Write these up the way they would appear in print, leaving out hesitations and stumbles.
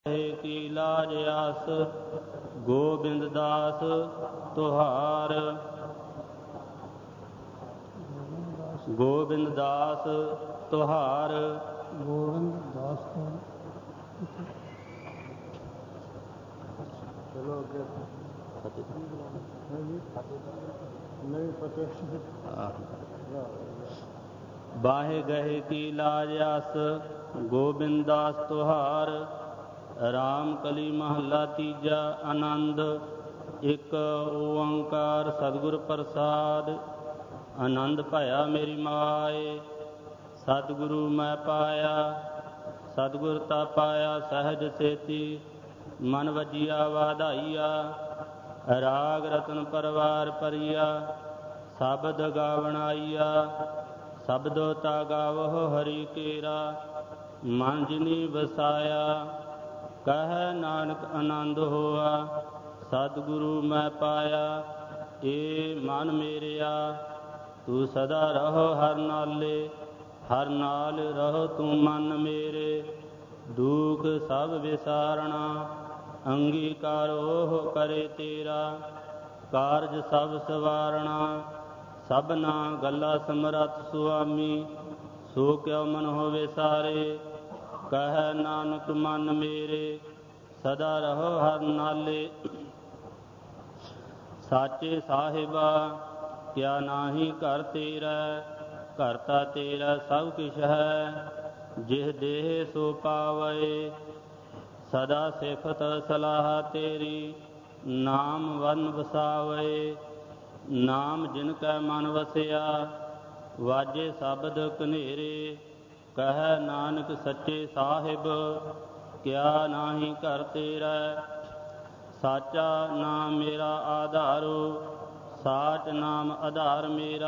ਕੀ ਲਾਜ ਆਸ ਗੋਬਿੰਦ ਦਾਸ ਤੁਹਾਰ। ਗੋਬਿੰਦ ਦਾਸ ਤੁਹਾਰ। ਗੋਬਿੰਦ ਦਾਸ ਤੋਂ ਚਲੋ ਅੱਗੇ ਨਹੀਂ ਪਤਾ। ਬਾਹੇ ਗਏ ਕੀ ਲਾਜ ਆਸ ਗੋਬਿੰਦ ਦਾਸ ਤੁਹਾਰ। ਰਾਮ ਕਲੀ ਮਹੱਲਾ ਤੀਜਾ। ਆਨੰਦ ਇੱਕ ਓੰਕਾਰ ਸਤਿਗੁਰ ਪ੍ਰਸਾਦ। ਆਨੰਦ ਭਇਆ ਮੇਰੀ ਮਾਏ ਸਤਿਗੁਰੂ ਮੈਂ ਪਾਇਆ। ਸਤਿਗੁਰ ਤਾ ਪਾਇਆ ਸਹਿਜ ਸੇਤੀ ਮਨ ਵਜੀਆ ਵਾਧਾਈਆ। ਰਾਗ ਰਤਨ ਪਰਵਾਰ ਪਰੀਆ ਸ਼ਬਦ ਗਾਵਣ ਆਈਆ। ਸ਼ਬਦੋ ਤਾ ਗਾਵਹੁ ਹਰੀ ਕੇਰਾ ਮਨ ਜਿਨੀ ਵਸਾਇਆ। ਕਹਿ ਨਾਨਕ ਆਨੰਦ ਹੋਆ ਸਤਿਗੁਰੂ ਮੈਂ ਪਾਇਆ। ਏ ਮਨ ਮੇਰਿਆ ਤੂੰ ਸਦਾ ਰਹੋ ਹਰ ਨਾਲੇ। ਹਰ ਨਾਲ ਰਹੋ ਤੂੰ ਮਨ ਮੇਰੇ। ਦੁਖ ਸਭ ਵਿਸਾਰਣਾ ਅੰਗੀਕਾਰ ਓਹ ਕਰੇ ਤੇਰਾ। ਕਾਰਜ ਸਭ ਸਵਾਰਣਾ ਸਭਨਾ ਗੱਲਾ ਸਮਰੱਥ ਸੁਆਮੀ। ਸੋ ਕਿਉ ਮਨ ਹੋਵੇ ਸਾਰੇ ਕਹਿ ਨਾਨਕ ਮਨ ਮੇਰੇ। ਸਦਾ ਰਹੋ ਹਰ ਨਾਲੇ। ਸਾਚੇ ਸਾਹਿਬਾ ਕਿਆ ਨਾਹੀ ਘਰ ਤੇਰਾ। ਘਰ ਤਾ ਤੇਰਾ ਸਭ ਕਿਛ ਹੈ ਜਿਹ ਦੇਹ ਸੋ ਪਾਵੈ। ਸਦਾ ਸਿਫਤ ਸਲਾਹ ਤੇਰੀ ਨਾਮ ਵਰਨ ਵਸਾਵੈ। ਨਾਮ ਜਿਨ ਕੈ ਮਨ ਵਸਿਆ ਵਾਜੇ ਸ਼ਬਦ ਕਨੇਰੇ। ਕਹਿ ਨਾਨਕ ਸੱਚੇ ਸਾਹਿਬ ਕਿਆ ਨਾਹੀ ਘਰ ਤੇਰਾ। ਸਾਚਾ ਨਾਮ ਮੇਰਾ ਆਧਾਰੋ ਸਾਚ ਨਾਮ ਆਧਾਰ ਮੇਰਾ।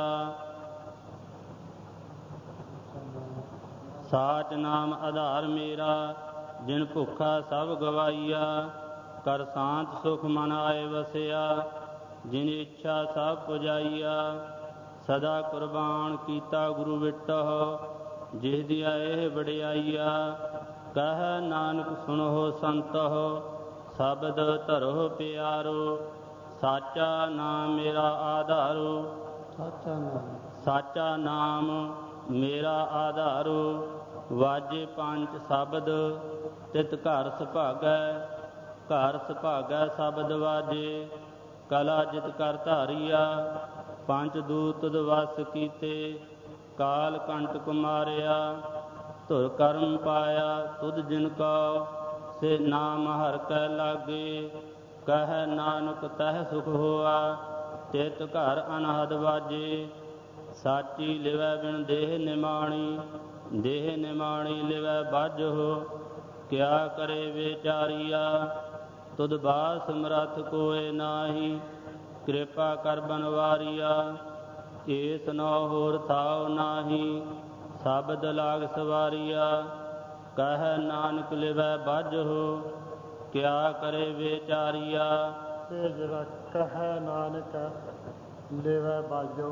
ਸਾਚ ਨਾਮ ਆਧਾਰ ਮੇਰਾ ਜਿਨ ਭੁੱਖਾ ਸਭ ਗਵਾਈਆ। ਕਰ ਸ਼ਾਂਤ ਸੁਖ ਮਨ ਆਏ ਵਸਿਆ ਜਿਨ ਇੱਛਾ ਸਭ ਪੁਜਾਈਆ। ਸਦਾ ਕੁਰਬਾਨ ਕੀਤਾ ਗੁਰੂ ਵਿਟਹੁ ਜਿਸ ਦੀਆਂ ਇਹ ਵਡਿਆਈਆ। ਕਹਿ ਨਾਨਕ ਸੁਣੋ ਸੰਤਹੁ ਸ਼ਬਦ ਧਰੋ ਪਿਆਰੋ। ਸਾਚਾ ਨਾਮ ਮੇਰਾ ਆਧਾਰੋ। ਸਾਚਾ ਨਾਮ ਮੇਰਾ ਆਧਾਰੋ। ਵਾਜੇ ਪੰਜ ਸ਼ਬਦ ਤਿਤ ਘਰ ਸੁਭਾਗੈ। ਘਰ ਸੁਭਾਗੈ ਸ਼ਬਦ ਵਾਜੇ ਕਲਾ ਜਿਤ ਕਰ ਧਾਰੀਆ। ਪੰਜ ਦੂਤ ਤੁਧ ਵਸ ਕੀਤੇ ਕਾਲ ਕੰਟਕ ਮਾਰਿਆ। ਧੁਰ ਕਰਮ ਪਾਇਆ ਤੁਧ ਜਿਨ ਕਉ ਸੇ ਨਾਮ ਹਰਿ ਕੈ ਲਾਗੇ। ਕਹਿ ਨਾਨਕ ਤਹਿ ਸੁਖ ਹੋਆ ਤਿਤ ਘਰ ਅਨਹਦ ਵਾਜੇ। ਸਾਚੀ ਲਿਵੈ ਬਿਨ ਦੇਹ ਨਿਮਾਣੀ ਦੇਹ ਨਿਮਾਣੀ ਲਿਵੈ ਬਾਝਹੁ। ਕਿਆ ਕਰੇ ਵਿਚਾਰੀਆ ਤੁਧ ਬਾਝ ਸਮਰੱਥ ਕੋਇ ਨਾਹੀ। ਕਿਰਪਾ ਕਰ ਬਨਵਾਰੀਆ ਏਸ ਨਉ ਹੋਰ ਥਾਉ ਨਾਹੀ। ਸ਼ਬਦ ਲਾਗ ਸਵਾਰੀਆ ਕਹਿ ਨਾਨਕ ਲਿਵੈ ਬਾਝਹੁ। ਕਿਆ ਕਰੇ ਵਿਚਾਰੀਆ। ਇਹ ਜਿਹੜਾ ਕਹਿ ਨਾਨਕ ਲਿਵੈ ਬਾਝੋ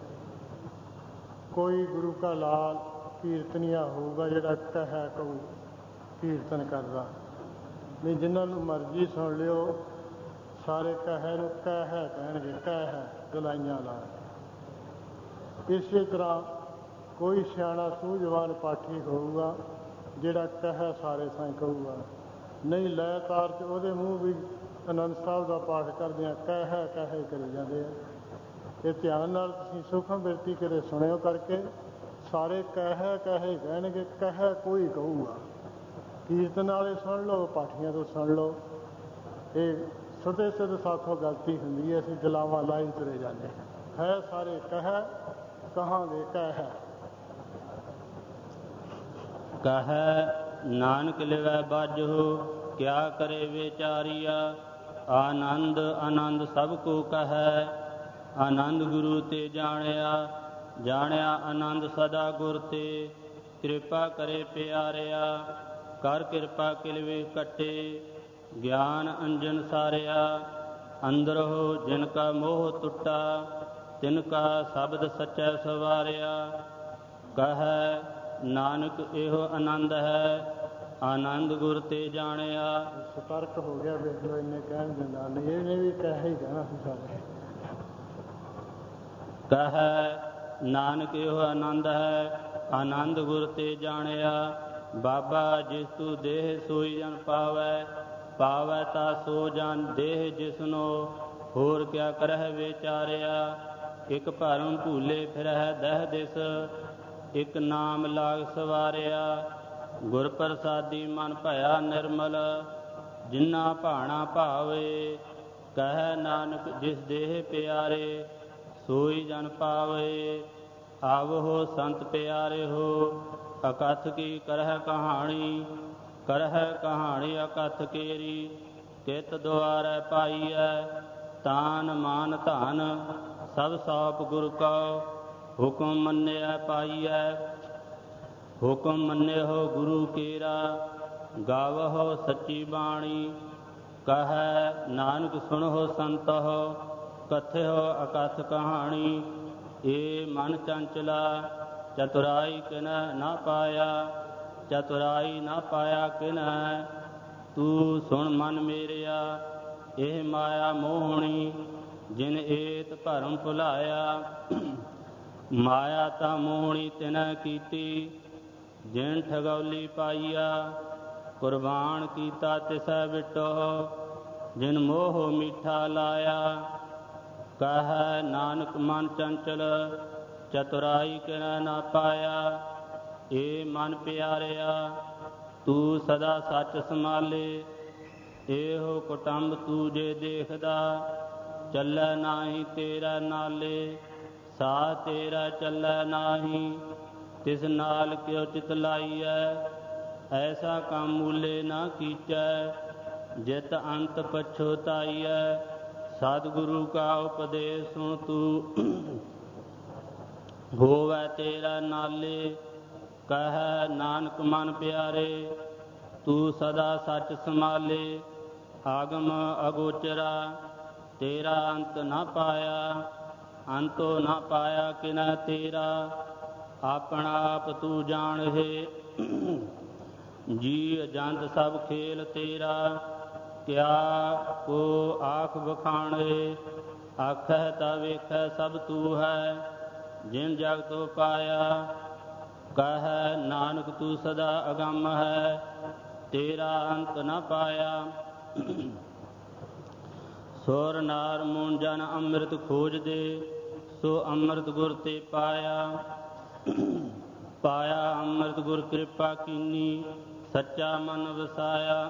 ਕੋਈ ਗੁਰੂ ਕਾ ਲਾਲ ਕੀਰਤਨੀਆ ਹੋਊਗਾ ਜਿਹੜਾ ਕਹਿ ਕਹੂ ਕੀਰਤਨ ਕਰਦਾ। ਨਹੀਂ ਜਿਨ੍ਹਾਂ ਨੂੰ ਮਰਜ਼ੀ ਸੁਣ ਲਿਓ ਸਾਰੇ ਕਹਿ ਨੂੰ ਕਹਿ ਕਹਿਣਗੇ। ਕਹਿ ਗਲਾਈਆਂ ਲਾ। ਇਸੇ ਤਰ੍ਹਾਂ ਕੋਈ ਸਿਆਣਾ ਸੂਝਵਾਨ ਪਾਠੀ ਹੋਊਗਾ ਜਿਹੜਾ ਕਹਿ ਸਾਰੇ ਸਾਂ ਕਹੂਗਾ। ਨਹੀਂ ਲੈ ਤਾਰ 'ਚ ਉਹਦੇ ਮੂੰਹ ਵੀ ਆਨੰਦ ਸਾਹਿਬ ਦਾ ਪਾਠ ਕਰਦਿਆਂ ਕਹਿ ਕਰੀ ਜਾਂਦੇ ਆ। ਇਹ ਧਿਆਨ ਨਾਲ ਤੁਸੀਂ ਸੂਖਮ ਬਿਰਤੀ ਕਦੇ ਸੁਣਿਓ ਕਰਕੇ। ਸਾਰੇ ਕਹਿ ਕਹਿਣਗੇ। ਕਹਿ ਕੋਈ ਕਹੂਗਾ। ਕੀਰਤਨ ਵਾਲੇ ਸੁਣ ਲਓ ਪਾਠੀਆਂ ਤੋਂ ਸੁਣ ਲਓ। ਇਹ ਸੁਦੇ ਸਿੱਧ ਸਾਥੋਂ ਗਲਤੀ ਹੁੰਦੀ ਹੈ। ਅਸੀਂ ਜਲਾਵਾਂ ਲਾਈ ਤੁਰੇ ਜਾਂਦੇ ਹੈ। ਸਾਰੇ ਕਹਿ ਕਹਾਂਗੇ ਕਹਿ। ਕਹਿ ਨਾਨਕ ਲਿਵੈ ਬਾਝਹੁ ਕਿਆ ਕਰੇ ਵਿਚਾਰੀਆ। ਆਨੰਦ ਆਨੰਦ ਸਭ ਕੋ ਕਹਿ। ਆਨੰਦ ਗੁਰੂ ਤੇ ਜਾਣਿਆ ਜਾਣਿਆ ਆਨੰਦ ਸਦਾ ਗੁਰ ਤੇ। ਕਿਰਪਾ ਕਰੇ ਪਿਆਰਿਆ ਕਰ ਕਿਰਪਾ ਕਿਲਵੇ ਕੱਟੇ। ਗਿਆਨ ਅੰਜਨ ਸਾਰਿਆ ਅੰਦਰਹੁ ਜਿਨ ਕਾ ਮੋਹ ਟੁੱਟਾ। ਤਿਨ ਕਾ ਸ਼ਬਦ ਸਚੈ ਸਵਾਰਿਆ। ਕਹਿ ਨਾਨਕ ਇਹੋ ਆਨੰਦ ਹੈ ਆਨੰਦ ਗੁਰ ਤੇ ਜਾਣਿਆ। ਸਤਰਕ ਹੋ ਗਿਆ ਵੇਖ ਲਓ, ਇੰਨੇ ਕਹਿਣ ਦਿੰਦਾ ਨਹੀਂ, ਇਹਨੇ ਵੀ ਕਹਿ ਹੀ ਕਹਿਣਾ ਸੀ ਸਾਰੇ। ਕਹੈ ਨਾਨਕ ਇਹੋ ਆਨੰਦ ਹੈ, ਆਨੰਦ ਗੁਰ ਤੇ ਜਾਣਿਆ। ਬਾਬਾ ਜਿਸ ਤੂ ਦੇਹ ਸੋਈ ਜਨ ਪਾਵੈ, ਪਾਵੈ ਤਾ ਸੋ ਜਨ ਦੇਹ ਜਿਸਨੋ, ਹੋਰ ਕਿਆ ਕਰਹਿ ਵਿਚਾਰਿਆ। ਇਕ ਭਰਮ ਭੂਲੇ ਫਿਰਹਿ ਦਹਿ ਦਿਸ, ਇਕ ਨਾਮ ਲਾਗ ਸਵਾਰਿਆ। ਗੁਰ ਪ੍ਰਸਾਦੀ ਮਨ ਭਇਆ ਨਿਰਮਲ, ਜਿਨਾ ਭਾਣਾ ਭਾਵੇ। ਕਹੈ ਨਾਨਕ ਜਿਸ ਦੇਹ ਪਿਆਰੇ, ਸੋਈ ਜਨ ਪਾਵੇ। ਆਵਹੋ ਸੰਤ ਪਿਆਰੇ ਹੋ, ਅਕਥ ਕੀ ਕਰਹਿ ਕਹਾਣੀ। ਕਰਹਿ ਕਹਾਣੀ ਅਕਥ ਕੇਰੀ, ਕਿਤ ਦੁਆਰੈ ਪਾਈਐ। ਤਾਨ ਮਾਨ ਧਨ ਸਭ ਸੌਪ ਗੁਰ ਕਉ, ਹੁਕਮ ਮੰਨਿਆ ਪਾਈਐ। ਹੁਕਮ ਮੰਨਿਓ ਗੁਰੂ ਕੇਰਾ, ਗਾਵਹੋ ਸੱਚੀ ਬਾਣੀ। ਕਹੈ ਨਾਨਕ ਸੁਣਹੁ ਸੰਤਹੁ, ਕਥਿਓ ਅਕਥ ਕਹਾਣੀ। ਏ ਮਨ ਚੰਚਲਾ ਚਤੁਰਾਈ ਕਿਨੈ ਨਾ ਪਾਇਆ, ਚਤੁਰਾਈ ਨਾ ਪਾਇਆ ਕਿਨੈ। ਤੂੰ ਸੁਣ ਮਨ ਮੇਰਿਆ, ਇਹ ਮਾਇਆ ਮੋਹਣੀ, ਜਿਨ ਏਤ ਭਰਮ ਭੁਲਾਇਆ। ਮਾਇਆ ਤਾਂ ਮੋਹਣੀ ਤਿਨੈ ਕੀਤੀ, ਜਿਨ ਠਗੌਲੀ ਪਾਈਆ। ਕੁਰਬਾਨ ਕੀਤਾ ਤਿਸੈ ਵਿਟੋ, ਜਿਨ ਮੋਹ ਮੀਠਾ ਲਾਇਆ। ਕਹੈ ਨਾਨਕ ਮਨ ਚੰਚਲ ਚਤੁਰਾਈ ਕਿਨੈ ਨਾ ਪਾਇਆ। ਏ ਮਨ ਪਿਆਰਿਆ ਤੂੰ ਸਦਾ ਸੱਚ ਸੰਭਾਲੇ, ਇਹੋ ਕੁਟੰਬ ਤੂੰ ਜੇ ਦੇਖਦਾ। ਚੱਲੈ ਨਾਹੀ ਤੇਰਾ ਨਾਲੇ, ਸਾ ਤੇਰਾ ਚੱਲੈ ਨਾਹੀ। ਤਿਸ ਨਾਲ ਕਿਉ ਚਿਤ ਲਾਈਐ, ਐਸਾ ਕੰਮ ਮੂਲੇ ਨਾ ਕੀਚੈ। ਜਿਤ ਅੰਤ ਪਛੁਤਾਈਐ, ਸਤਿਗੁਰੂ ਕਾ ਉਪਦੇਸ਼ ਸੁਣ ਤੂੰ, ਹੋਵੈ ਤੇਰਾ ਨਾਲੇ। ਕਹੈ ਨਾਨਕ ਮਨ ਪਿਆਰੇ, ਤੂੰ ਸਦਾ ਸੱਚ ਸੰਭਾਲੇ। ਆਗਮ ਅਗੋਚਰਾ ਤੇਰਾ ਅੰਤ ਨਾ ਪਾਇਆ, ਅੰਤੋ ਨਾ ਪਾਇਆ ਕਿਨੈ ਤੇਰਾ। ਆਪਣਾ ਆਪ ਤੂੰ ਜਾਣਹਿ, ਜੀ ਜੰਤ ਸਭ ਖੇਲ ਤੇਰਾ। ਕਿਆ ਕੋ ਆਖ ਬਖਾਣੇ, ਆਖਹਿ ਤਾ ਵੇਖੈ ਸਭ ਤੂੰ ਹੈ, ਜਿਨ ਜਗਤੁ ਪਾਇਆ। ਕਹੈ ਨਾਨਕ ਤੂੰ ਸਦਾ ਅਗੰਮ ਹੈ, ਤੇਰਾ ਅੰਤ ਨਾ ਪਾਇਆ। ਸੁਰ ਨਾਰ ਮੂਨ ਜਨ ਅੰਮ੍ਰਿਤ ਖੋਜਦੇ, ਸੋ ਅੰਮ੍ਰਿਤ ਗੁਰ ਤੇ ਪਾਇਆ। ਪਾਇਆ ਅੰਮ੍ਰਿਤ ਗੁਰ ਕਿਰਪਾ ਕੀਨੀ, ਸੱਚਾ ਮਨ ਵਸਾਇਆ।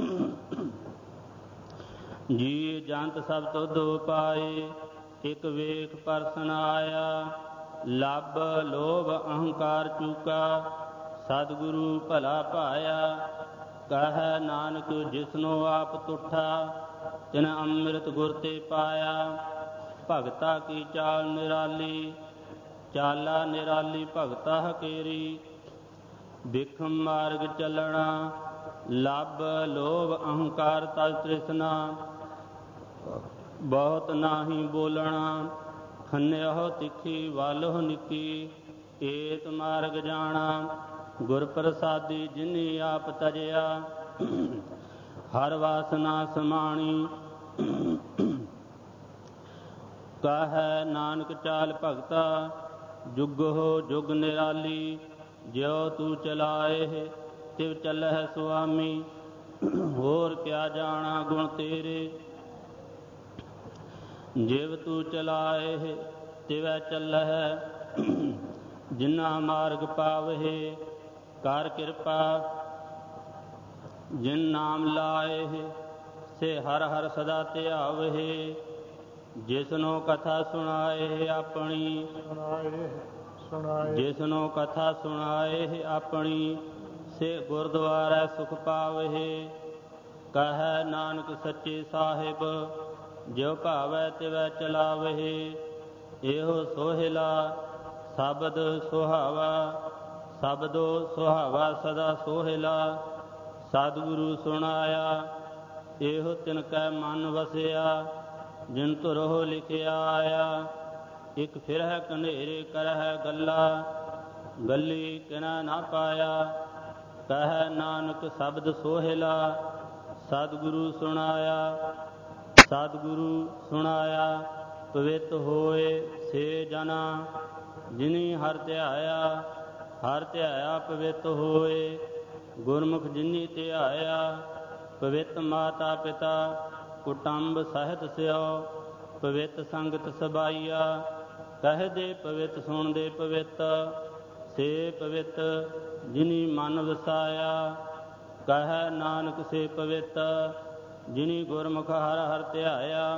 ਜੀ ਜੰਤ ਸਭ ਤੁਧੁ ਪਾਏ, ਇਕ ਵੇਖ ਪਰਸਨ ਆਇਆ। ਲੱਭ ਲੋਭ ਅਹੰਕਾਰ ਚੂਕਾ, ਸਤਿਗੁਰੂ ਭਲਾ ਭਾਇਆ। ਕਹੈ ਨਾਨਕ ਜਿਸਨੋ ਆਪ ਤੁਠਾ, ਤਿਨ ਅੰਮ੍ਰਿਤ ਗੁਰ ਤੇ ਪਾਇਆ। ਭਗਤਾ ਕੀ ਚਾਲ ਨਿਰਾਲੀ, ਚਾਲਾ ਨਿਰਾਲੀ ਭਗਤਾ ਹਕੇਰੀ। ਬਿਖਮ ਮਾਰਗ ਚੱਲਣਾ, ਲੱਭ ਲੋਭ ਅਹੰਕਾਰ ਤਜ ਤ੍ਰਿਸ਼ਨਾ। ਬਹੁਤ ਨਾਹੀ ਬੋਲਣਾ, ਖੰਨਿਓ ਤਿੱਖੀ ਵਾਲੋ ਨਿੱਕੀ। ਏਤ ਮਾਰਗ ਜਾਣਾ, ਗੁਰ ਪ੍ਰਸਾਦੀ ਜਿਨੀ ਆਪ ਤਜਿਆ। ਹਰ ਵਾਸਨਾ ਸਮਾਣੀ, ਕਹੈ ਨਾਨਕ ਚਾਲ ਭਗਤਾ। ਜੁਗਹੁ ਜੁਗ ਨਿਰਾਲੀ, ਜਿਉ ਤੂੰ ਚਲਾਏ ਤਿਵ ਚੱਲਹਿ ਸੁਆਮੀ। ਹੋਰ ਕਿਆ ਜਾਣਾ ਗੁਣ ਤੇਰੇ, ਜਿਵ ਤੂੰ ਚਲਾਏ ਤਿਵੈ ਚੱਲਹਿ। ਜਿਨਾ ਮਾਰਗ ਪਾਵਹਿ ਕਰ ਕਿਰਪਾ, ਜਿਨ ਨਾਮ ਲਾਏ ਸੇ ਹਰ ਹਰ ਸਦਾ ਧਿਆਵਹਿ। ਜਿਸਨੋ ਕਥਾ ਸੁਣਾਏ ਆਪਣੀ, ਜਿਸਨੋ ਕਥਾ ਸੁਣਾਏ ਆਪਣੀ। ਸੇ ਗੁਰਦੁਆਰੈ ਸੁਖ ਪਾਵਹਿ। ਕਹੈ ਨਾਨਕ ਸੱਚੇ ਸਾਹਿਬ, ਜਿਉ ਭਾਵੈ ਤਿਵੈ ਚਲਾਵਹਿ। ਇਹੋ ਸੋਹਿਲਾ ਸ਼ਬਦ ਸੁਹਾਵਾ, ਸ਼ਬਦੋ ਸੁਹਾਵਾ ਸਦਾ ਸੋਹਿਲਾ। ਸਤਿਗੁਰੂ ਸੁਣਾਇਆ, ਇਹੋ ਤਿਨ ਕੈ ਮਨ ਵਸਿਆ। ਜਿਨ ਧੁਰਹੁ ਲਿਖਿਆ ਆਇਆ, ਇਕ ਫਿਰਹਿ ਕਨੇਰੇ ਕਰਹਿ ਗੱਲਾ। ਗੱਲੀ ਕਿਨੈ ਨਾ ਪਾਇਆ, ਕਹਿ ਨਾਨਕ ਸ਼ਬਦ ਸੋਹਿਲਾ। ਸਤਿਗੁਰੂ ਸੁਣਾਇਆ ਪਵਿੱਤ ਹੋਏ ਸੇ ਜਨਾ। ਜਿਨੀ ਹਰਿ ਧਿਆਇਆ ਪਵਿੱਤ ਹੋਏ। ਗੁਰਮੁਖ ਜਿਨੀ ਧਿਆਇਆ ਪਵਿੱਤ। ਮਾਤਾ ਪਿਤਾ ਕੁਟੰਬ ਸਹਿਤ ਸਿਓ ਪਵਿੱਤ। ਸੰਗਤ ਸਬਾਈਆ ਕਹਿਦੇ ਪਵਿੱਤ ਸੁਣਦੇ ਪਵਿੱਤ। ਸੇ ਪਵਿੱਤ ਜਿਨੀ ਮਨ ਵਸਾਇਆ। ਕਹਿ ਨਾਨਕ ਸੇ ਪਵਿੱਤ ਜਿਨੀ ਗੁਰਮੁਖ ਹਰਿ ਧਿਆਇਆ।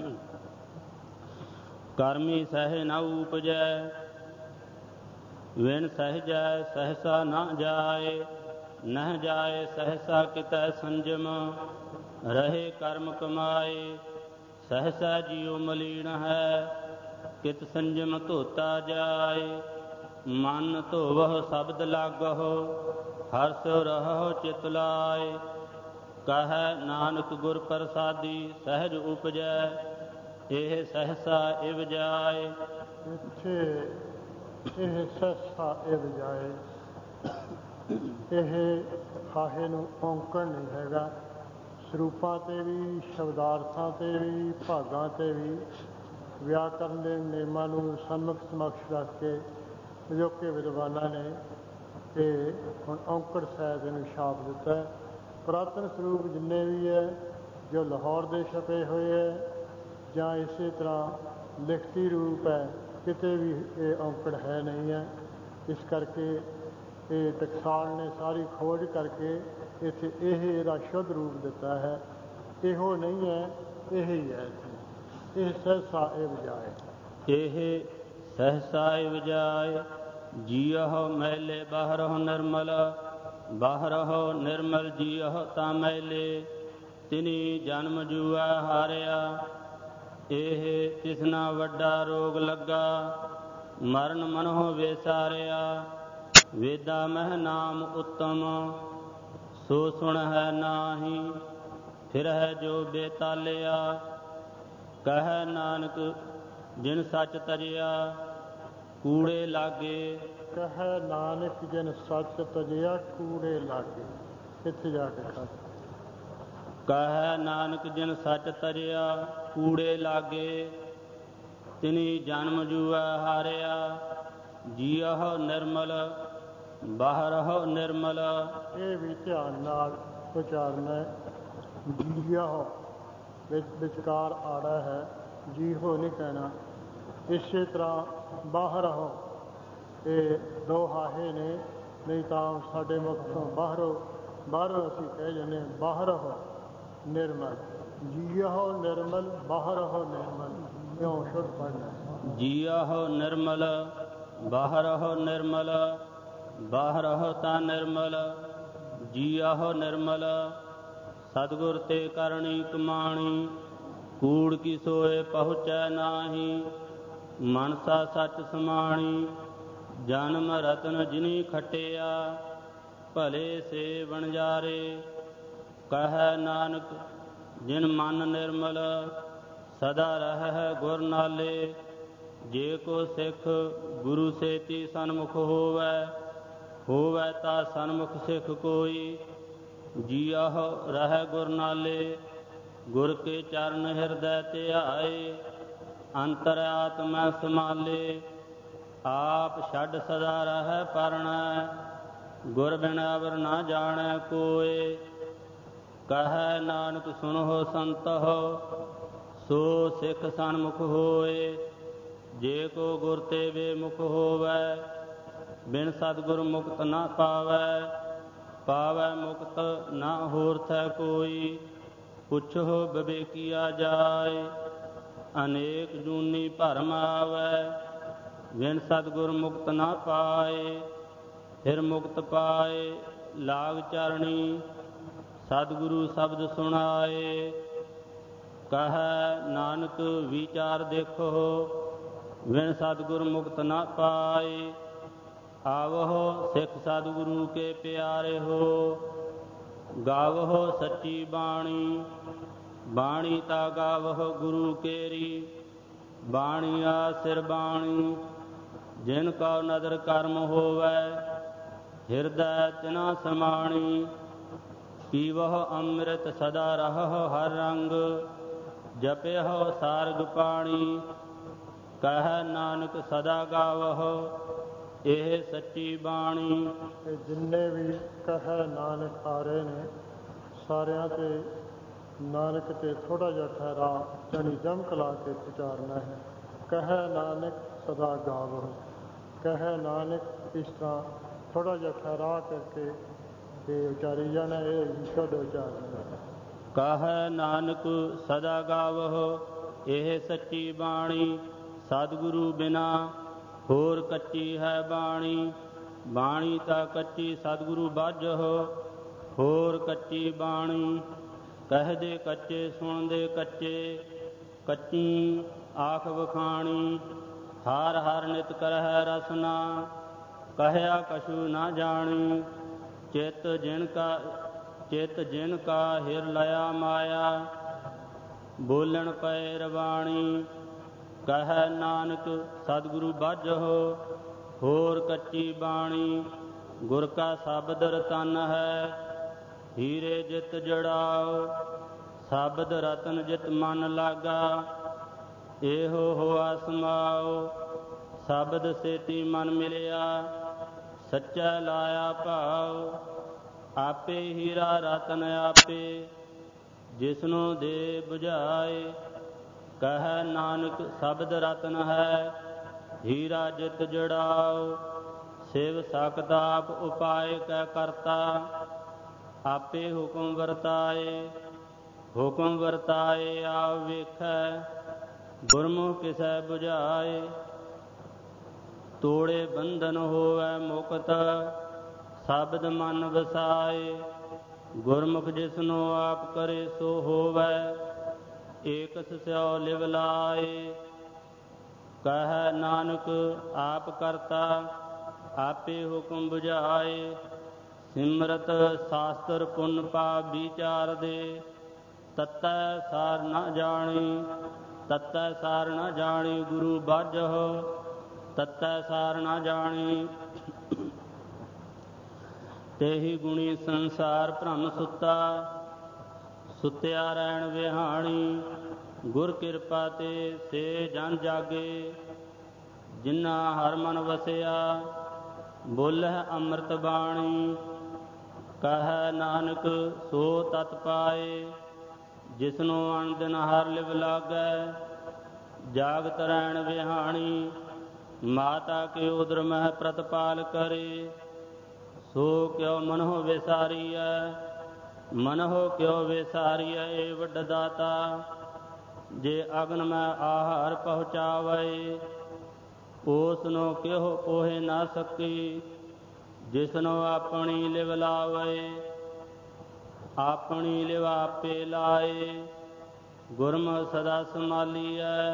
ਕਰਮੀ ਸਹਿ ਨ ਉਪਜੈ ਵਿਣ ਸਹਿਜੈ ਸਹਸਾ ਨ ਜਾਏ। ਨਹਿ ਜਾਏ ਸਹਸਾ ਕਿਤੈ ਸੰਜਮ ਰਹੇ ਕਰਮ ਕਮਾਏ। ਸਹਸਾ ਜੀਉ ਮਲੀਨ ਹੈ ਕਿਤ ਸੰਜਮ ਧੋਤਾ ਜਾਏ। ਮਨ ਧੋਵਹੁ ਸ਼ਬਦ ਲਾਗਹੁ ਹਰਿ ਸਿਉ ਰਹਹੁ ਚਿਤ ਲਾਏ। ਕਹਿ ਨਾਨਕ ਗੁਰ ਪ੍ਰਸਾਦੀ ਸਹਿਜ ਉਪਜੈ ਇਹ ਸਹਸਾ ਇਵ ਜਾਏ। ਇੱਥੇ ਇਹ ਸਹਸਾ ਇਵ ਜਾਏ, ਇਹ ਹਾਹੇ ਨੂੰ ਔਂਕੜ ਨਹੀਂ ਹੈਗਾ। ਸਰੂਪਾਂ 'ਤੇ ਵੀ, ਸ਼ਬਦਾਰਥਾਂ 'ਤੇ ਵੀ, ਭਾਗਾਂ 'ਤੇ ਵੀ ਵਿਆਕਰਨ ਦੇ ਨਿਯਮਾਂ ਨੂੰ ਸਨਮੁਖ ਸਮਕਸ਼ ਰੱਖ ਕੇ ਅਜੋਕੇ ਵਿਦਵਾਨਾਂ ਨੇ ਇਹ ਹੁਣ ਔਂਕੜ ਸਾਹਿਤ ਇਹਨੂੰ ਛਾਪ ਦਿੱਤਾ ਹੈ। ਪੁਰਾਤਨ ਸਰੂਪ ਜਿੰਨੇ ਵੀ ਹੈ ਜੋ ਲਾਹੌਰ ਦੇ ਛਪੇ ਹੋਏ ਹੈ ਜਾਂ ਇਸੇ ਤਰ੍ਹਾਂ ਲਿਖਤੀ ਰੂਪ ਹੈ, ਕਿਤੇ ਵੀ ਇਹ ਔਂਕੜ ਹੈ ਨਹੀਂ ਹੈ। ਇਸ ਕਰਕੇ ਇਹ ਟਕਸਾਲ ਨੇ ਸਾਰੀ ਖੋਜ ਕਰਕੇ ਇੱਥੇ ਇਹਦਾ ਸ਼ੁੱਧ ਰੂਪ ਦਿੱਤਾ ਹੈ। ਇਹੋ ਨਹੀਂ ਹੈ, ਇਹ ਹੀ ਹੈ। ਇੱਥੇ ਇਹ ਸਹਸਾ ਇਵ ਜਾਏ, ਇਹ ਸਹਸਾ ਇਵ ਜਾਏ। ਜੀਅਹੁ ਮੈਲੇ ਬਾਹਰਹੁ ਨਿਰਮਲ, ਬਾਹਰਹੁ ਨਿਰਮਲ ਜੀਅਹੁ ਤਾਂ ਮੈਲੇ। ਤਿਨੀ ਜਨਮ ਜੂਆ ਹਾਰਿਆ ਇਹ ਤਿਸਨਾ ਵੱਡਾ ਰੋਗ ਲੱਗਾ। ਮਰਨ ਮਨਹੁ ਵੇਸਾਰਿਆ ਵੇਦਾ ਮਹਿ ਨਾਮ ਉੱਤਮ। ਸੋ ਸੁਣ ਹੈ ਨਾਹੀ ਫਿਰ ਹੈ ਜੋ ਬੇਤਾਲਿਆ। ਕਹਿ ਨਾਨਕ ਜਿਨ ਸੱਚ ਤਜਿਆ ਕੂੜੇ ਲਾਗੇ। ਕਹਿ ਨਾਨਕ ਜਿਨ ਸੱਚ ਤਜਿਆ ਕੂੜੇ ਲਾਗੇ। ਇੱਥੇ ਜਾ ਕੇ ਖੜ। ਕਹਿ ਨਾਨਕ ਜਿਨ ਸੱਚ ਤਜਿਆ ਕੂੜੇ ਲਾਗੇ। ਤਿਨੀ ਜਨਮ ਜੂਆ ਹਾਰਿਆ ਜੀਅਹੁ ਨਿਰਮਲ ਬਾਹਰਹੁ ਨਿਰਮਲ। ਇਹ ਵੀ ਧਿਆਨ ਨਾਲ ਉਚਾਰਨਾ ਹੈ। ਜੀਅਹੁ ਵਿੱਚ ਵਿਚਕਾਰ ਆੜਾ ਹੈ, ਜੀਹੋ ਨਹੀਂ ਕਹਿਣਾ। ਇਸੇ ਤਰ੍ਹਾਂ ਬਾਹਰਹੁ ਇਹ ਦੋ ਹਾਹੇ ਨੇ, ਨਹੀਂ ਤਾਂ ਸਾਡੇ ਮੁਖ ਤੋਂ ਬਾਹਰੋਂ ਅਸੀਂ ਕਹਿ ਜਾਂਦੇ ਬਾਹਰਹੁ ਨਿਰਮਲ। ਜੀਅਹੁ ਨਿਰਮਲ ਬਾਹਰਹੁ ਨਿਰਮਲ, ਇਉਂ ਸ਼ੁੱਧ ਪੜ੍ਹਨਾ। ਜੀਅਹੁ ਨਿਰਮਲ ਬਾਹਰਹੁ ਨਿਰਮਲ, ਬਾਹਰਹੁ ਤਾਂ ਨਿਰਮਲ ਜੀਅਹੁ ਨਿਰਮਲ। ਸਤਿਗੁਰ ਤੇ ਕਰਨੀ ਕਮਾਣੀ ਕੂੜ ਕੀ ਸੋਏ ਪਹੁੰਚੈ ਨਾਹੀ। ਮਨਸਾ ਸੱਚ ਸਮਾਣੀ ਜਨਮ ਰਤਨ ਜਿਨੀ ਖਟਿਆ ਭਲੇ ਸੇ ਵਣਜਾਰੇ। ਕਹਿ ਨਾਨਕ ਜਿਨ ਮਨ ਨਿਰਮਲ ਸਦਾ ਰਹਿ ਗੁਰ ਨਾਲੇ। ਜੇ ਕੋ ਸਿੱਖ ਗੁਰੂ ਸੇਤੀ ਸਨਮੁਖ ਹੋਵੈ ਤਾ ਸਨਮੁਖ ਸਿੱਖ ਕੋਈ। ਜੀਅਹੁ ਰਹਿ ਗੁਰ ਨਾਲੇ ਗੁਰ ਕੇ ਚਰਨ ਹਿਰਦੈ ਧਿਆਏ। ਅੰਤਰ ਆਤਮੈ ਸਮਾਲੇ ਆਪ ਛੱਡ ਸਦਾ ਰਹਿ ਪਰਣੈ। ਗੁਰ ਬਿਨ ਅਵਰ ਨਾ ਜਾਣੈ ਕੋਇ। ਕਹਿ ਨਾਨਕ ਸੁਣਹੁ ਸੰਤਹੁ ਸੋ ਸਿੱਖ ਸਨਮੁਖ ਹੋਏ। ਜੇ ਕੋ ਗੁਰ ਤੇ ਬੇਮੁਖ ਹੋਵੈ ਬਿਨ ਸਤਿਗੁਰ ਮੁਕਤ ਨਾ ਪਾਵੈ ਮੁਕਤ ਨਾ ਹੋਰਥੈ ਕੋਈ। ਪੁੱਛਹੁ ਵਿਵੇਕੀਆ ਜਾਇ ਅਨੇਕ ਜੂਨੀ ਭਰਮ ਆਵੈ। ਬਿਨ ਸਤਿਗੁਰ ਮੁਕਤ ਨਾ ਪਾਏ ਫਿਰ ਮੁਕਤ ਪਾਏ ਲਾਗ ਚਰਣੀ। ਸਤਿਗੁਰੂ ਸ਼ਬਦ ਸੁਣਾਏ। ਕਹਿ ਨਾਨਕ ਵਿਚਾਰ ਦੇਖੋ ਬਿਨ ਸਤਿਗੁਰ ਮੁਕਤ ਨਾ ਪਾਏ। ਆਵਹੁ ਸਿੱਖ ਸਤਿਗੁਰੂ ਕੇ ਪਿਆਰੇ ਹੋ ਗਾਵਹੁ ਸੱਚੀ ਬਾਣੀ। ਬਾਣੀ ਤਾ ਗਾਵਹੁ ਗੁਰੂ ਕੇਰੀ ਬਾਣੀਆ ਸਿਰ ਬਾਣੀ। ਜਿਨ ਕਉ ਨਦਰ ਕਰਮ ਹੋਵੈ ਹਿਰਦੈ ਤਿਨਾ ਸਮਾਣੀ। ਪੀਵਹੁ ਅੰਮ੍ਰਿਤ ਸਦਾ ਰਹਹੁ ਹਰ ਰੰਗ, ਜਪਿਹੁ ਸਾਰਗ ਪਾਣੀ। ਕਹਿ ਨਾਨਕ ਸਦਾ ਗਾਵਹੁ ਇਹ ਸੱਚੀ ਬਾਣੀ। ਤੇ ਜਿੰਨੇ ਵੀ ਕਹਿ ਨਾਨਕ ਆ ਰਹੇ ਨੇ ਸਾਰਿਆਂ ਤੇ ਨਾਨਕ ਤੇ ਥੋੜ੍ਹਾ ਜਿਹਾ ਠਹਿਰਾ ਜਾਣੀ ਜਮਕ ਲਾ ਕੇ ਉਚਾਰਨਾ ਹੈ। ਕਹਿ ਨਾਨਕ ਸਦਾ ਗਾਵਹੁ, ਕਹਿ ਨਾਨਕ ਇਸ ਤਰ੍ਹਾਂ ਥੋੜ੍ਹਾ ਜਿਹਾ ਠਹਿਰਾ ਕਰਕੇ ਤੇ ਉਚਾਰੀ ਜਾਣਾ, ਇਹ ਸ਼ੁੱਧ ਉਚਾਰਨਾ ਹੈ। ਕਹਿ ਨਾਨਕ ਸਦਾ ਗਾਵਹੁ ਇਹ ਸੱਚੀ ਬਾਣੀ। ਸਤਿਗੁਰੂ ਬਿਨਾ ਹੋਰ ਕੱਚੀ ਹੈ ਬਾਣੀ। ਬਾਣੀ ਤਾਂ ਕੱਚੀ ਸਤਿਗੁਰੂ ਬਾਝਹੁ ਹੋਰ ਕੱਚੀ ਬਾਣੀ। ਕਹਿਦੇ ਕੱਚੇ ਸੁਣਦੇ ਕੱਚੇ, ਕੱਚੀ ਆਖ ਵਖਾਣੀ। ਹਰ ਹਰ ਨਿਤ ਕਰਹਿ ਰਸਨਾ, ਕਹਿਆ ਕਛੂ ਨਾ ਜਾਣੀ। ਚਿਤ ਜਿਨ ਕਾ ਹਿਰ ਲਿਆ ਮਾਇਆ, ਬੋਲਣ ਪਏ ਰਵਾਣੀ। ਕਹਿ ਨਾਨਕ ਸਤਿਗੁਰੂ ਬਾਝਹੁ ਹੋਰ ਕੱਚੀ ਬਾਣੀ। ਗੁਰ ਕਾ ਸ਼ਬਦ ਰਤਨ ਹੈ, ਹੀਰੇ ਜਿਤ ਜੜਾਓ। ਸ਼ਬਦ ਰਤਨ ਜਿਤ ਮਨ ਲਾਗਾ, ਇਹੋ ਹੋਆ ਸਮਾਓ। ਸ਼ਬਦ ਸੇਤੀ ਮਨ ਮਿਲਿਆ, ਸੱਚਾ ਲਾਇਆ ਭਾਉ। ਆਪੇ ਹੀਰਾ ਰਤਨ ਆਪੇ, ਜਿਸਨੂੰ ਦੇ ਬੁਝਾਏ। ਕਹਿ ਨਾਨਕ ਸ਼ਬਦ ਰਤਨ ਹੈ, ਹੀਰਾ ਜਿਤ ਜੜਾਓ। ਸਿਵ ਸਕਤ ਆਪ ਉਪਾਏ ਕੈ ਕਰਤਾ, ਆਪੇ ਹੁਕਮ ਵਰਤਾਏ। ਹੁਕਮ ਵਰਤਾਏ ਆਪ ਵੇਖੈ, ਗੁਰਮੁਖ ਕਿਸੈ ਬੁਝਾਏ। ਤੋੜੇ ਬੰਧਨ ਹੋਵੈ ਮੁਕਤ, ਸ਼ਬਦ ਮਨ ਵਸਾਏ। ਗੁਰਮੁਖ ਜਿਸਨੂੰ ਆਪ ਕਰੇ ਸੋ ਹੋਵੈ, ਏਕਸ ਸਿਉ ਲਿਵ ਲਾਏ। ਕਹਿ ਨਾਨਕ ਆਪ ਕਰਤਾ, ਆਪੇ ਹੁਕਮ ਬੁਝਾਏ। ਸਿਮਰਤ ਸ਼ਾਸਤਰ ਪੁੰਨ ਪਾਪ ਵਿਚਾਰ ਦੇ, ਤਤੈ ਸਾਰ ਨ ਜਾਣੀ। ਤਤੈ ਸਾਰ ਨ ਜਾਣੀ ਗੁਰੂ ਬਾਝਹੁ, ਤਤੈ ਸਾਰ ਨ ਜਾਣੀ। ਤੇਹੀ ਗੁਣੀ ਸੰਸਾਰ ਭ੍ਰਮ ਸੁੱਤਾ, ਸੁੱਤਿਆ ਰਹਿਣ ਵਿਹਾਣੀ। ਗੁਰ ਕਿਰਪਾ ਤੇ ਸੇ ਜਨ ਜਾਗੇ, ਜਿਨ੍ਹਾਂ ਹਰ ਮਨ ਵਸਿਆ। ਬੋਲਹਿ ਅੰਮ੍ਰਿਤ ਬਾਣੀ। ਕਹਿ ਨਾਨਕ ਸੋ ਤਤ ਪਾਏ, ਜਿਸਨੂੰ ਅਣ ਦਿਨ ਹਰ ਲਿਵ ਲਾਗੈ। ਜਾਗਤ ਰਹਿਣ ਵਿਹਾਣੀ। ਮਾਤਾ ਕੇ ਉਦਰ ਮਹਿ ਪ੍ਰਤਪਾਲ ਕਰੇ, ਸੋ ਕਿਉ ਮਨਹੁ ਵਿਸਾਰੀਐ। ਮਨਹੁ ਕਿਉ ਵਿਸਾਰੀਐ ਏ ਵੱਡ ਦਾਤਾ। ਜੇ ਅਗਨ ਮੈਂ ਆਹਾਰ ਪਹੁੰਚਾਵੈ, ਓਸਨੂੰ ਕਿਹੁ ਪੋਹੇ ਨਾ ਸਕੀ। ਜਿਸਨੂੰ ਆਪਣੀ ਲਿਵ ਲਾਵੈ, ਆਪਣੀ ਲਿਵ ਆਪੇ ਲਾਏ। ਗੁਰਮੁਖ ਸਦਾ ਸੰਭਾਲੀਐ।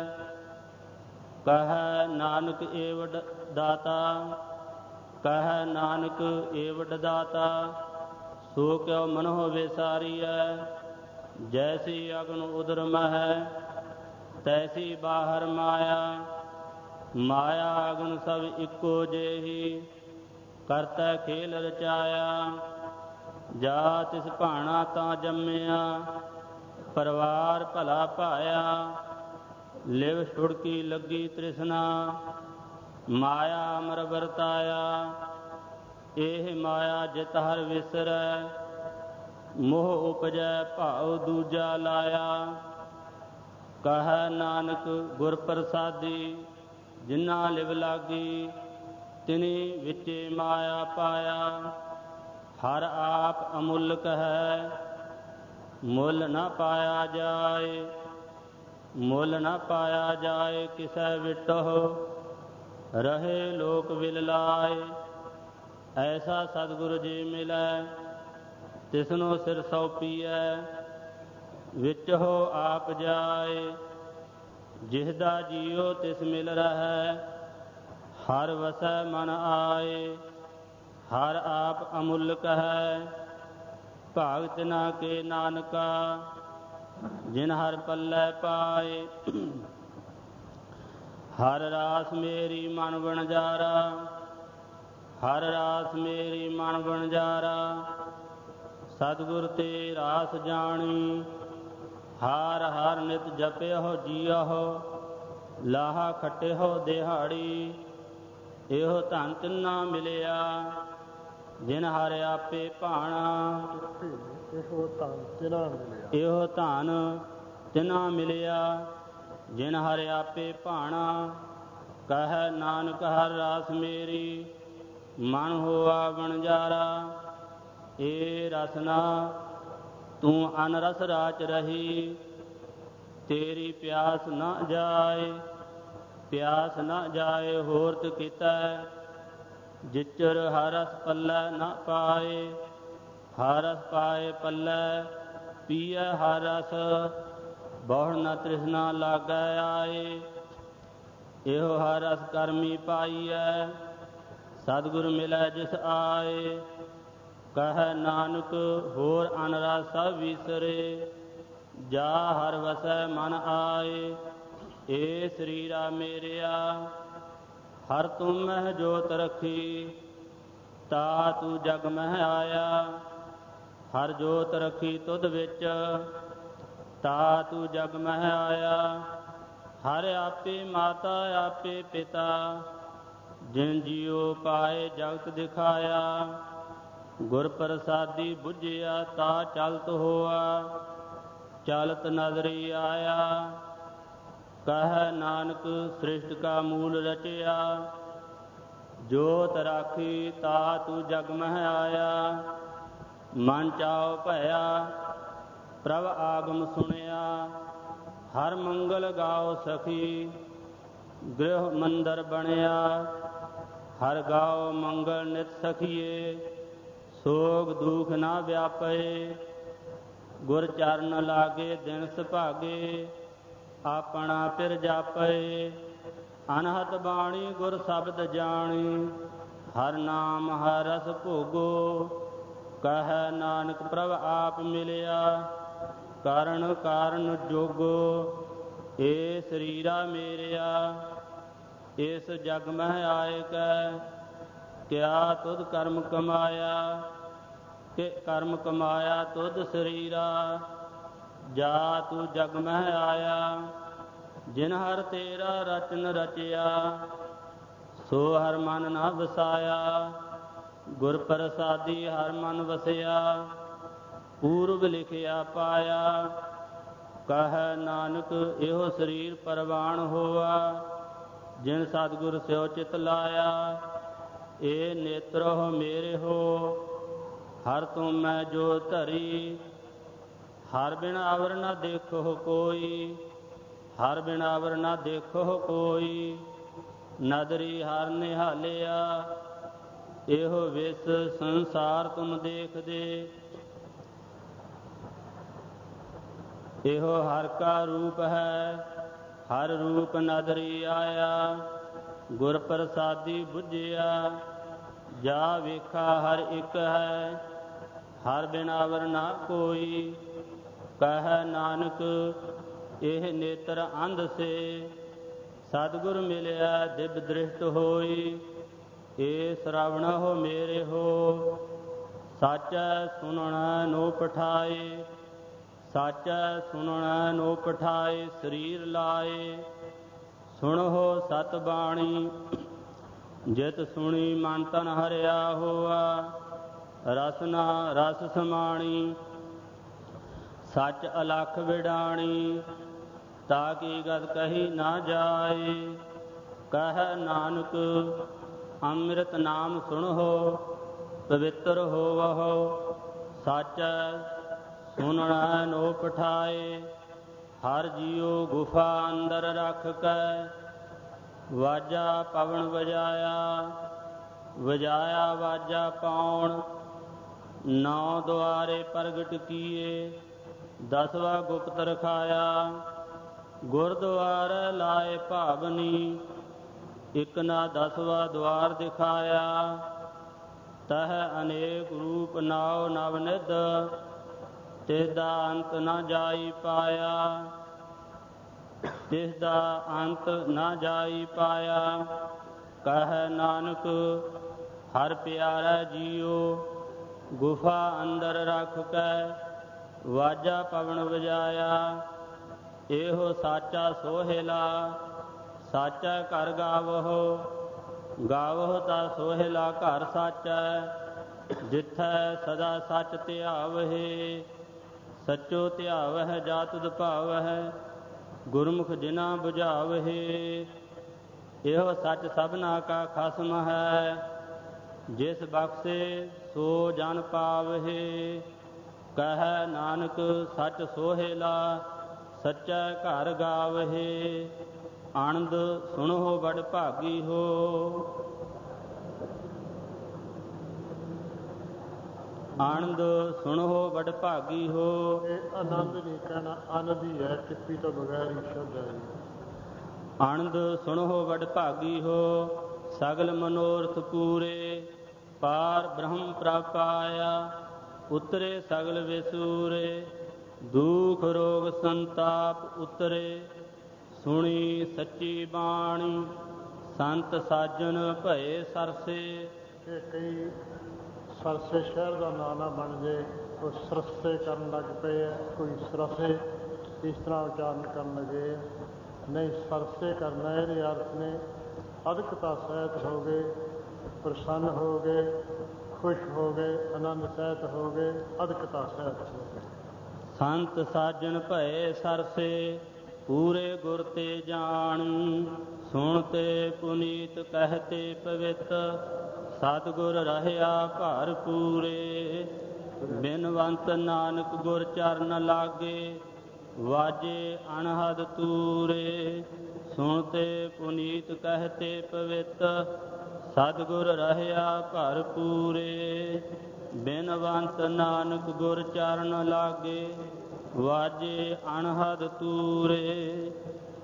ਕਹਿ ਨਾਨਕ ਏ ਵੱਡ ਦਾਤਾ। ਕਹਿ ਨਾਨਕ ਏ ਵੱਡ ਦਾਤਾ। ਸੋ ਕਿਉ ਮਨਹੁ ਵਿਸਾਰੀਐ। ਜੈਸੀ ਅਗਨ ਉਦਰ ਮਹਿ, ਤੈਸੀ ਬਾਹਰ ਮਾਇਆ। ਮਾਇਆ ਅਗਨ ਸਭ ਇੱਕੋ ਜਿਹੀ, ਕਰਤੈ ਖੇਲ ਰਚਾਇਆ। ਜਾ ਤਿਸ ਭਾਣਾ ਤਾਂ ਜੰਮਿਆ, ਪਰਿਵਾਰ ਭਲਾ ਭਾਇਆ। ਲਿਵ ਛੁੜਕੀ ਲੱਗੀ ਤ੍ਰਿਸ਼ਨਾ, ਮਾਇਆ ਅਮਰ ਵਰਤਾਇਆ। ਇਹ ਮਾਇਆ ਜਿਤ ਹਰ ਵਿਸਰੈ, ਮੋਹ ਉਪਜੈ ਭਾਉ ਦੂਜਾ ਲਾਇਆ। ਕਹਿ ਨਾਨਕ ਗੁਰ ਪ੍ਰਸਾਦੀ, ਜਿਨ੍ਹਾਂ ਲਿਵ ਲਾਗੀ। ਤਿਨੀ ਵਿੱਚੇ ਮਾਇਆ ਪਾਇਆ, ਹਰ ਆਪ ਅਮੁੱਲਕ ਹੈ। ਮੁੱਲ ਨਾ ਪਾਇਆ ਜਾਏ, ਮੁੱਲ ਨਾ ਪਾਇਆ ਜਾਏ। ਕਿਸੈ ਵਿਟਹੁ ਰਹੇ ਲੋਕ ਵਿਲ ਲਾਏ। ਐਸਾ ਸਤਿਗੁਰ ਜੀ ਮਿਲੈ, ਤਿਸਨੂੰ ਸਿਰ ਸੌਂਪੀਐ। ਵਿਚਹੁ ਆਪ ਜਾਏ, ਜਿਸਦਾ ਜੀਉ ਤਿਸ ਮਿਲ ਰਹੈ। ਹਰ ਵਸੈ ਮਨ ਆਏ, ਹਰ ਆਪ ਅਮੁੱਲਕ ਹੈ। ਭਾਗਤ ਨਾ ਕੇ ਨਾਨਕਾ, ਜਿਨ ਹਰ ਪੱਲੇ ਪਾਏ। ਹਰ ਰਾਸ ਮੇਰੀ ਮਨ ਵਣਜਾਰਾ, ਹਰ ਰਾਸ ਮੇਰੀ ਮਨ ਵਣਜਾਰਾ, ਸਤਿਗੁਰ ਤੇ ਰਾਸ ਜਾਣੀ। ਹਰ ਹਰ ਨਿਤ ਜਪਿਓ ਜੀਓ, ਲਾਹਾ ਖਟਿਓ ਦਿਹਾੜੀ। ਇਹੋ ਧਨ ਤਿੰਨਾ ਮਿਲਿਆ, ਜਿਨ ਹਰਿ ਆਪੇ ਭਾਣਾ। ਇਹੋ ਧਨ ਤਿਨਾ ਮਿਲਿਆ, ਇਹੋ ਧਨ ਤਿਨਾ ਮਿਲਿਆ, ਜਿਨ ਹਰਿ ਆਪੇ ਭਾਣਾ। ਕਹਿ ਨਾਨਕ ਹਰ ਰਾਸ ਮੇਰੀ, ਮਨ ਹੋਆ ਵਣਜਾਰਾ। ਏ ਰਸਨਾ ਤੂੰ ਅਨਰਸ ਰਾਚ ਰਹੀ, ਤੇਰੀ ਪਿਆਸ ਨਾ ਜਾਏ। ਪਿਆਸ ਨਾ ਜਾਏ ਹੋਰਤ ਕੀਤਾ, ਜਿਚਰ ਹਰ ਰਸ ਪੱਲੇ ਨਾ ਪਾਏ। ਹਰ ਰਸ ਪਾਏ ਪੱਲੇ ਪੀਐ ਹਰ ਰਸ, ਬਹੁੜ ਨ ਤ੍ਰਿਸ਼ਨਾ ਲਾਗੈ ਆਏ। ਇਹੋ ਹਰ ਰਸ ਕਰਮੀ ਪਾਈਐ, ਸਤਿਗੁਰ ਮਿਲੈ ਜਿਸ ਆਏ। ਕਹਿ ਨਾਨਕ ਹੋਰ ਅਨ ਰਸ ਸਭ ਵਿਸਰੇ, ਜਾ ਹਰ ਵਸੈ ਮਨ ਆਏ। ਏ ਸਰੀਰਾ ਮੇਰਿਆ, ਹਰ ਤੁਮ ਮਹਿ ਜੋਤ ਰਖੀ, ਤਾ ਤੂੰ ਜਗ ਮਹਿ ਆਇਆ। ਹਰ ਜੋਤ ਰਖੀ ਤੁਧ ਵਿੱਚ, ਤਾ ਤੂੰ ਜਗ ਮਹਿ ਆਇਆ। ਹਰ ਆਪੇ ਮਾਤਾ ਆਪੇ ਪਿਤਾ, ਜਿਨ ਜੀਉ ਪਾਏ ਜਗਤ ਦਿਖਾਇਆ। ਗੁਰ ਪ੍ਰਸਾਦੀ ਬੁਝਿਆ ਤਾ ਚਲਤ ਹੋਆ, ਚਲਤ ਨਜ਼ਰੀ ਆਇਆ। ਕਹਿ ਨਾਨਕ ਸ੍ਰਿਸ਼ਟ ਕਾ ਮੂਲ ਰਚਿਆ, ਜੋਤ ਰਾਖੀ ਤਾ ਤੂੰ ਜਗ ਮਹਿ ਆਇਆ। ਮਨ ਚਾਉ ਭਇਆ ਪ੍ਰਭ ਆਗਮ ਸੁਣਿਆ, ਹਰ ਮੰਗਲ ਗਾਓ ਸਖੀ ਗ੍ਰਹਿ ਮੰਦਰ ਬਣਿਆ। ਹਰ ਗਾਓ ਮੰਗਲ ਨਿਤ ਸਖੀਏ, ਸੋਗ ਦੁਖ ਨਾ ਵਿਆਪੇ। ਗੁਰ ਚਰਨ ਲਾਗੇ ਦਿਨ ਸੁਭਾਗੇ, ਆਪਣਾ ਪਿਰ ਜਾਪੇ। ਅਨਹਤ ਬਾਣੀ ਗੁਰ ਸ਼ਬਦ ਜਾਣੀ, ਹਰ ਨਾਮ ਹਰ ਰਸ ਭੋਗੋ। ਕਹਿ ਨਾਨਕ ਪ੍ਰਭ ਆਪ ਮਿਲਿਆ, ਕਾਰਨ ਕਾਰਨ ਜੋਗੋ। ਏ ਸਰੀਰਾ ਮੇਰਿਆ, ਇਸ ਜਗ ਮਹਿ ਆਏ ਕੈ, ਕਿਆ ਤੁਧ ਕਰਮ ਕਮਾਇਆ। ਕਿ ਕਰਮ ਕਮਾਇਆ ਤੁਧ ਸਰੀਰਾ, ਜਾ ਤੂੰ ਜਗ ਮਹਿ ਆਇਆ। ਜਿਨ ਹਰ ਤੇਰਾ ਰਚਨ ਰਚਿਆ, ਸੋ ਹਰ ਮਨ ਨਾ ਵਸਾਇਆ। ਗੁਰ ਪ੍ਰਸਾਦੀ ਹਰ ਮਨ ਵਸਿਆ, ਪੂਰਬ ਲਿਖਿਆ ਪਾਇਆ। ਕਹਿ ਨਾਨਕ ਇਹੋ ਸਰੀਰ ਪਰਵਾਣ ਹੋਆ, ਜਿਨ ਸਤਿਗੁਰ ਸਿਓ ਚਿਤ ਲਾਇਆ। ਏ ਨੇਤਰੋ ਮੇਰੇ ਹੋ, ਹਰ ਤੁਮ ਮੈਂ ਜੋ ਧਰੀ। ਹਰ ਬਿਨ ਅਵਰ ਨਾ ਦੇਖੋ ਕੋਈ, ਹਰ ਬਿਨ ਅਵਰ ਨਾ ਦੇਖੋ ਕੋਈ। ਨਦਰੀ ਹਰ ਨਿਹਾਲਿਆ, ਇਹੋ ਵਿਸ ਸੰਸਾਰ ਤੁਮ ਦੇਖਦੇ। ਇਹੋ ਹਰ ਕਾ ਰੂਪ ਹੈ, ਹਰ ਰੂਪ ਨਦਰੀ ਆਇਆ। ਗੁਰ ਪ੍ਰਸਾਦੀ ਬੁਝਿਆ, ਜਾ ਵੇਖਾ ਹਰ ਇੱਕ ਹੈ, ਹਰ ਬਿਨ ਅਵਰ ਨਾ ਕੋਈ। ਕਹਿ ਨਾਨਕ ਇਹ ਨੇਤਰ ਅੰਧ ਸੇ, ਸਤਿਗੁਰ ਮਿਲਿਆ ਦਿਵ ਦ੍ਰਿਸ਼ਟ ਹੋਈ। ਏ ਸ਼ਰਵਣਹੁ ਮੇਰੇ ਹੋ, ਸਾਚੈ ਸੁਨਣ ਨੋ ਪਠਾਏ। ਸਾਚੈ ਸੁਨਣ ਨੋ ਪਠਾਏ ਸਰੀਰ ਲਾਏ। ਸੁਣਹੁ ਸਤ ਬਾਣੀ, ਜਿਤ ਸੁਣੀ ਮਨ ਤਨ ਹਰਿਆ ਹੋਆ। ਰਸਨਾ ਰਸ ਸਮਾਣੀ, ਸੱਚ ਅਲਖ ਵਿਡਾਣੀ। ਤਾ ਕੀ ਗਤ ਕਹੀ ਨਾ ਜਾਏ। ਕਹਿ ਨਾਨਕ ਅੰਮ੍ਰਿਤ ਨਾਮ ਸੁਣਹੁ, ਪਵਿੱਤਰ ਹੋਵਹੁ। ਸਾਚੈ ਸੁਨਣ ਨੋ ਪਠਾਏ। ਹਰ ਜੀਉ ਗੁਫਾ ਅੰਦਰ ਰਖ ਕੈ, ਵਾਜਾ ਪਵਨ ਵਜਾਇਆ। ਵਜਾਇਆ ਵਾਜਾ ਪਾਉਣ, ਨੌ ਦੁਆਰੇ ਪ੍ਰਗਟ ਕੀਏ। ਦਸਵਾ ਗੁਪਤ ਰਖਾਇਆ, ਗੁਰਦੁਆਰੇ ਲਾਏ ਭਾਵਨੀ। ਇਕ ਨਾ ਦਸਵਾ ਦੁਆਰ ਦਿਖਾਇਆ, ਤਹ ਅਨੇਕ ਰੂਪ ਨਾਉ ਨਵ ਨਿਧ। ਤਿਸ ਦਾ ਅੰਤ ਨਾ ਜਾਈ ਪਾਇਆ, ਤਿਸ ਦਾ ਅੰਤ ਨਾ ਜਾਈ ਪਾਇਆ। ਕਹਿ ਨਾਨਕ ਹਰ ਪਿਆਰਾ ਜੀਓ ਗੁਫਾ ਅੰਦਰ ਰੱਖ ਕੈ ਵਾਜਾ ਪਵਨ ਵਜਾਇਆ। ਇਹੋ ਸਾਚਾ ਸੋਹਿਲਾ ਸਾਚਾ ਘਰ ਗਾਵਹੁ ਗਾਵਹੁ ਤਾ ਸੋਹਿਲਾ ਘਰ ਸਾਚਾ। ਜਿੱਥੈ ਸਦਾ ਸੱਚ ਧਿਆਵਹਿ ਸੱਚੋ ਧਿਆਵਹਿ ਜਾ ਤੁਧ ਭਾਵਹਿ ਗੁਰਮੁਖ ਜਿਨਾ ਬੁਝਾਵਹਿ। ਇਹੋ ਸੱਚ ਸਭਨਾ ਕਾ ਖਸਮ ਹੈ ਜਿਸ ਬਖਸ਼ੇ ਸੋ ਜਨ ਪਾਵਹਿ। ਕਹਿ ਨਾਨਕ ਸੱਚ ਸੋਹਿਲਾ ਸੱਚਾ ਘਰ ਗਾਵਹਿ। ਆਨੰਦ ਸੁਣੋ ਬੜ ਭਾਗੀ ਹੋ। ਆਨੰਦ ਸੁਣੋ ਬੜ ਭਾਗੀ ਹੋ। ਇਹ ਆਨੰਦ ਨਹੀਂ ਕਹਿਣਾ, ਆਨੰਦ ਹੀ ਹੈ, ਟਿੱਪੀ ਤੋਂ ਬਗੈਰ ਹੀ ਸ਼ੁੱਧ ਹੈ। ਆਨੰਦ ਸੁਣੋ ਬੜ ਭਾਗੀ ਹੋ ਸਗਲ ਮਨੋਰਥ ਪੂਰੇ। ਪਾਰ ਬ੍ਰਹਮ ਪ੍ਰਭ ਆਇਆ ਉਤਰੇ ਸਗਲ ਵਿਸੂਰੇ। ਦੁਖ ਰੋਗ ਸੰਤਾਪ ਉਤਰੇ ਸੁਣੀ ਸੱਚੀ ਬਾਣੀ। ਸੰਤ ਸਾਜਨ ਭਏ ਸਰਸੇ। ਇਹ ਕਈ ਸਰਸੇ ਸ਼ਹਿਰ ਦਾ ਨਾਂ ਨਾ ਬਣ ਜੇ। ਕੋਈ ਸਰਸੇ ਕਰਨ ਲੱਗ ਪਏ ਹੈ, ਕੋਈ ਸਰਸੇ ਇਸ ਤਰ੍ਹਾਂ ਉਚਾਰਨ ਕਰਨ ਲੱਗੇ। ਨਹੀਂ, ਸਰਸੇ ਕਰਨਾ ਇਹਦੇ ਅਰਥ ਨੇ ਅਦਕਤਾ ਸਹਿਤ ਹੋ ਗਏ, ਪ੍ਰਸੰਨ ਹੋ ਗਏ, ਖੁਸ਼ ਹੋ ਗਏ, ਆਨੰਦ ਸਹਿਤ ਹੋ ਗਏ, ਅਦਕਤਾ ਸਹਿਤ ਹੋ ਗਏ। ਸੰਤ ਸਾਜਨ ਭਏ ਸਰਸੇ ਪੂਰੇ ਗੁਰ ਤੇ ਜਾਣੀ। ਸੁਣ ਤੇ ਪੁਨੀਤ ਕਹਤੇ ਪਵਿੱਤ ਸਤਿਗੁਰ ਰਹਿਆ ਭਰ ਪੂਰੇ। ਬਿਨਵੰਤ ਨਾਨਕ ਗੁਰ ਚਰਨ ਲਾਗੇ ਵਾਜੇ ਅਨਹਦ ਤੂਰੇ। ਸੁਣ ਤੇ ਪੁਨੀਤ ਕਹਤੇ ਪਵਿੱਤ ਸਤਿਗੁਰ ਰਹਿਆ ਭਰ ਪੂਰੇ। ਬਿਨਵੰਤ ਨਾਨਕ ਗੁਰ ਚਰਨ ਲਾਗੇ ਵਾਜੇ ਅਨਹਦ ਤੂਰੇ।